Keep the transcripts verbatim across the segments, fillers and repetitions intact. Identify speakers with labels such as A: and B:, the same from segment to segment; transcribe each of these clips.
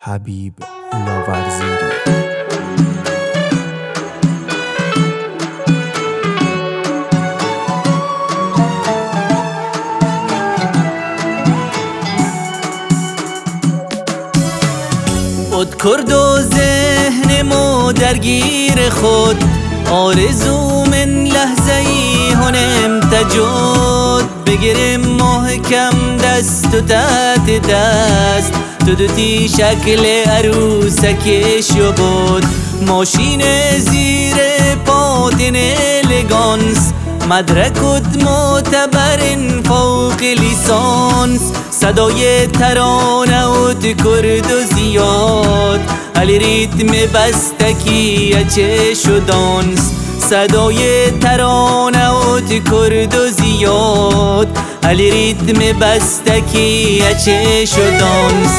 A: حبیب لاورزیری.
B: خود کرد و ذهن ما درگیر خود، آرزو من لحظه ای هنم تجد. بگیرم محکم دست و تحت دست، تو دوتی شکل عروسکش بود. ماشین زیر پاتن الگانس، مدرکت معتبرن فوق لیسانس. صدای ترانه ات کرد و زیاد، علی ریتم بستکی چش و دانس. صدای ترانه ات کرد و زیاد، علی ریتم بستکی چش و دانس.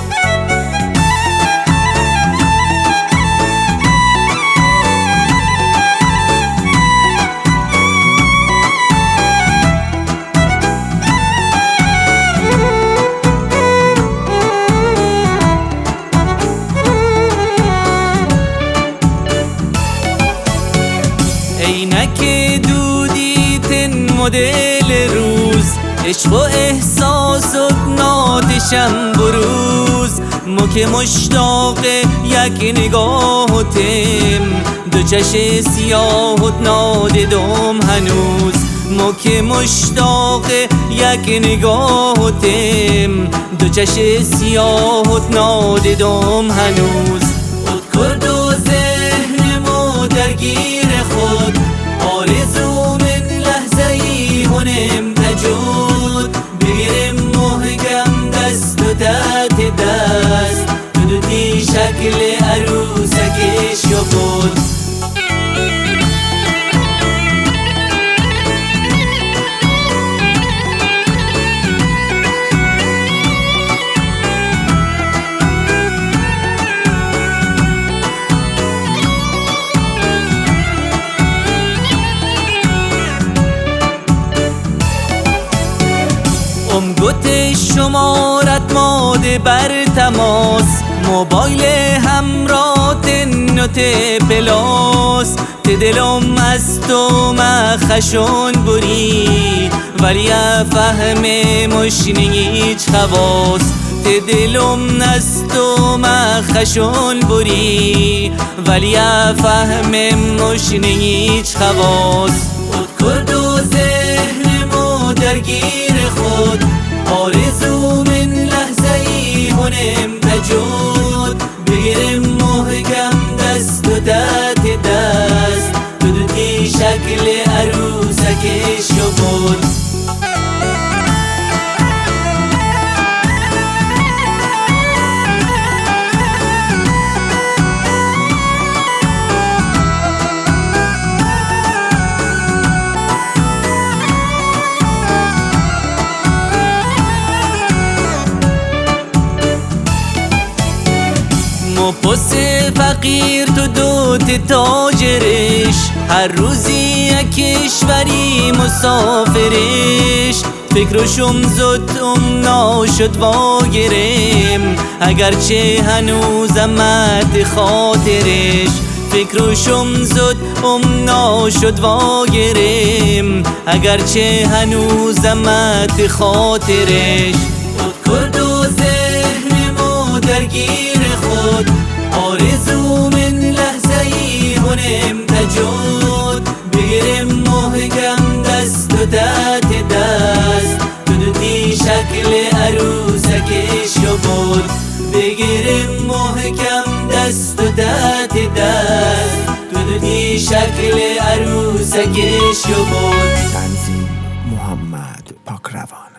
B: اینک دودیتن مدل روز، عشق و احساسات ناتشم بروز. ما که مشتاق یک نگاهتیم، دو چش سیاهت نادیدم هنوز. ما که مشتاق یک نگاهتیم، دو چش سیاهت نادیدم هنوز. خود کرد و ذهن ما درگیر خود، آرزو من لحظه ای هنم تجد. بگیرم محکم دست و تحت دست، تو دوتی شکل عروسکش بود. امگوت شمارت ماده بر تماس، موبایل همراه نوت پلاس. ته دلم از تو مخشون بری، ولی فهم مشنیچ خواست. ته دلم از تو مخشون بری، ولی فهم مشنیچ خواست. خود کرد و ذهن ما درگیر خود، آرزو من لحظه ای هنم تجد. بگیرم محکم دست و تحت دست، تو دوتی شکل عروسکش بود. پس فقیر تو دوت تاجرش، هر روزی یک کشوری مسافرش. فکرشم زدم ناشد واگرم، اگرچه هنوزم مد خاطرش. فکرشم زدم ناشد واگرم، اگرچه هنوزم مد خاطرش. خود کرد و ذهن ما درگیر خود، آرزو من لحظه ای هنم تجد. بگیرم محکم دست و تحت دست، تو دوتی شکل عروسکش بود. بگیرم محکم دست و تحت دست، تو دوتی شکل عروسکش بود.
A: تنظیم محمد پاکروان.